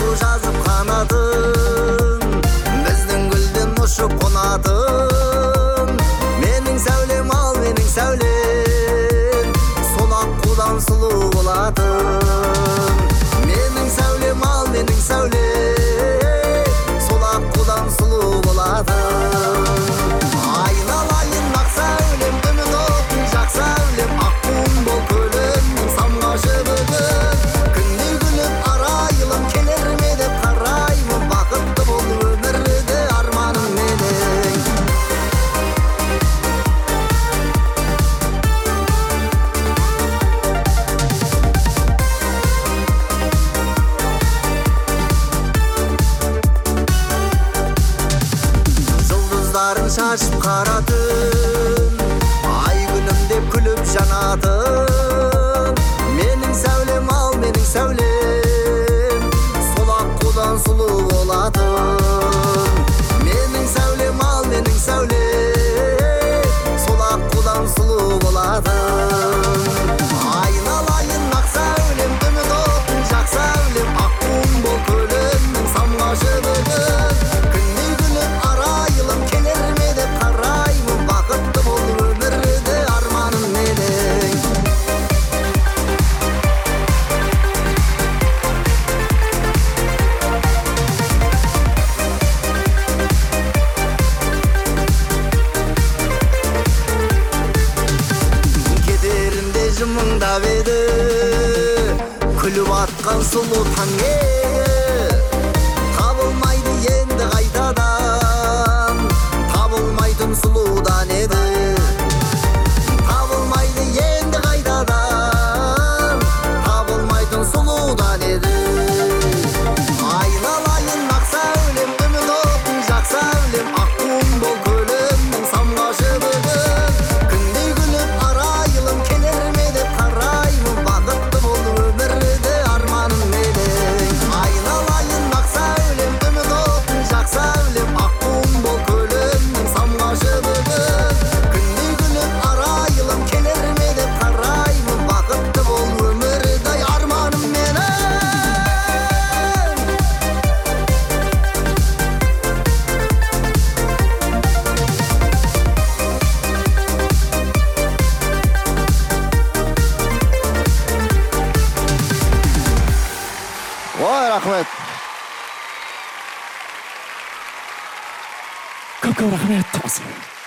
жазып қанатын, біздің гүлден ұшып қонатын. Менің сәулем ал, менің сәулем, сол аққудан сұлу болатын. Менің сәулем ал, менің сәулем, сол аққудан сұлу болатын. Айналайын ақ сәулем, үміт отын жақ сәулем, аққуым бол көлімнің самғашы бүгін. Күндей күліп арайлым, келер ме деп қараймын, бақытты бол өмірде арманым менің. Жұлдыздарын шашып қара түн, ай күнім деп күліп жанатын. Менің сәулем ал, менің сәулем, сол аққудан сұлу болатын. Менің сәулем ал, менің сәулем, сол аққудан сұлу болатын. Айналайын ақ сәулем, үміт отын жақ сәулем, аққуым бол көлімнің самғашы бүгін. Күндей күліп арайлым, келер ме деп қараймын, бақытты бол өмірде арманым менің. Кетерінде жымыңдап еді, күліп атқан сұлу таң еді. Табылмайды енді қайтадан, табылмайтын сұлудан еді. Табылмайды енді қайтадан, табылмайтын сұлудан еді. Айналайын ақ сәулем, үміт отын жақ сәулем, аққуым бол көлімнің самғашы бүгін. Күндей күліп арайлым, келер ме деп қараймын, бақытты бол өмірде арманым менің. Айналайын ақ сәулем, үміт отын жақ сәулем, аққуым бол көлімнің самғашы бүгін. Күндей күліп арайлым, келер ме деп қараймын, бақытты бол өмірде арманым менің. Ой, рахмет. Көп рахмет.